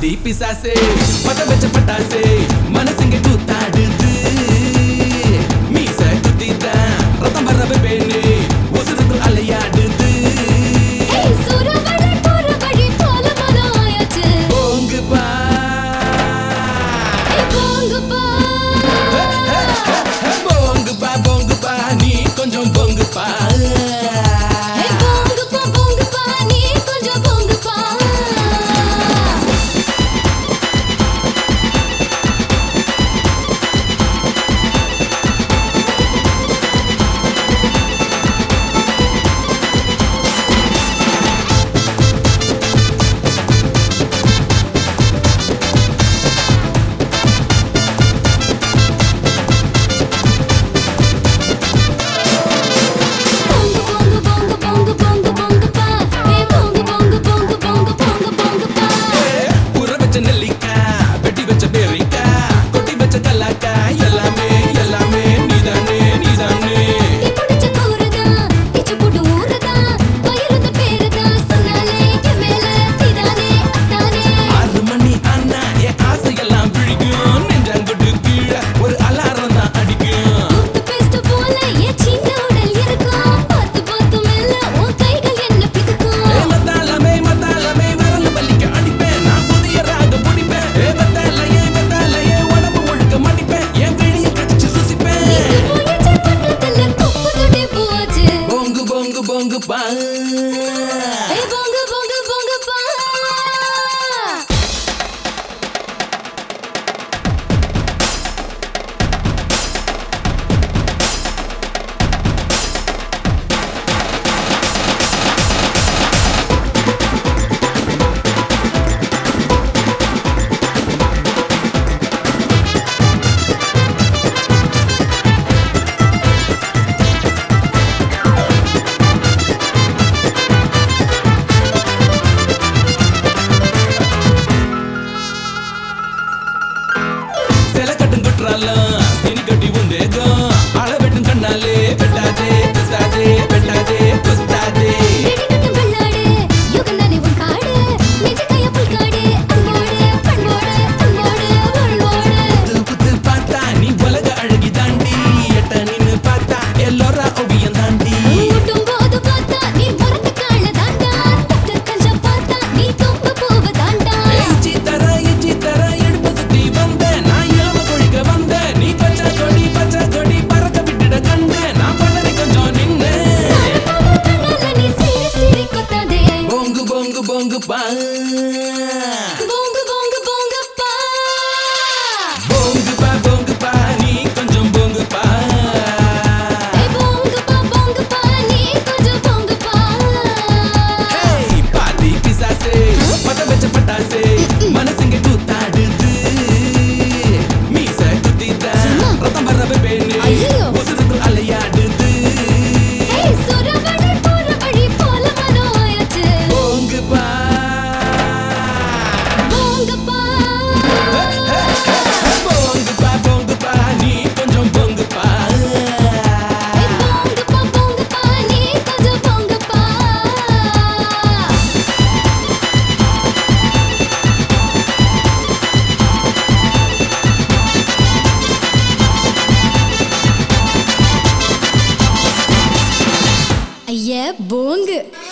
பாதி பிசாசே பத்த வச்ச பட்டாசே மனசுங்க கூத்தாடுது மீச குத்திதான் ரத்தம் வரவே பேனே உசுருக்கு அலையாடுது போங்குப்பா நீ கொஞ்சம் போங்குப்பா போங்குப்பா தினி கட்டி உந்தேகம் அளவெட்டும் கண்ணாலே பெட்டாதே பெட்டாதே பெட்டாதே பெட்டாதே பார்த்தா நீ உலக அழகி தாண்டி எட்ட நின்னு பார்த்தா எல்லோரா ஓவியம் தாண்டி போங்குப்பா போங்குப்பா நீ கொஞ்சம் போங்குப்பா பாதி பிசாசே பத்த வச்ச பட்டாசே மனசுங்க கூத்தாடுது மீச குத்திதான் ரத்தம் வரவே பேனே உசுருக்கு அலையாடுது ஐயா போங்கு.